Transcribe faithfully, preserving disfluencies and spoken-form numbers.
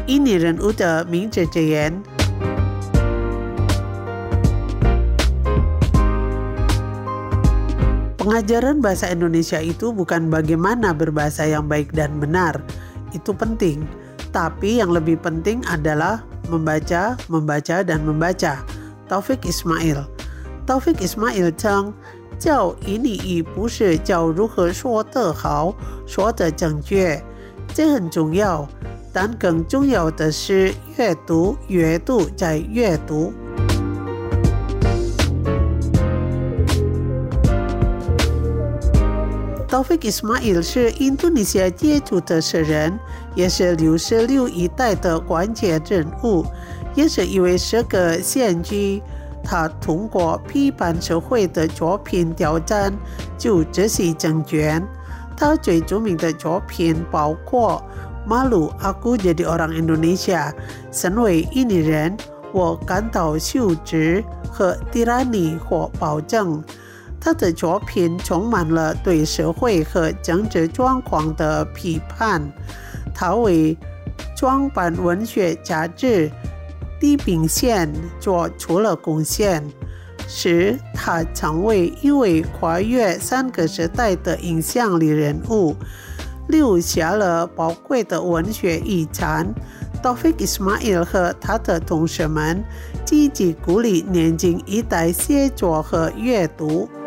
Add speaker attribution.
Speaker 1: ini人物的名字之言。Pengajaran bahasa Indonesia itu bukan bagaimana berbahasa yang baik dan benar. Itu penting. Tapi yang lebih penting adalah membaca, membaca, dan membaca. Taufik Ismail. Taufik Ismail称教以礼义不是教如何说得好，说得正确，这很重要，但更重要的是阅读，阅读再阅读。Taufik Ismail 是印度尼西亚杰出的诗人，也是六十六一代的关键人物，也是一位诗歌先驱。他通过批判社会的作品挑战旧秩序政权。他最著名的作品包括Malu Aku Jadi Orang Indonesia 身为印尼人我感到羞耻和 Tirani 或暴政。他的作品充满了对社会和政治状况的批判。他为装版文学杂志《地平线》做出了贡献，使他成为一位跨越三个时代的影响力人物，留下了宝贵的文学遗产。Taufik Ismail 和他的同事们积极鼓励年轻一代写作和阅读。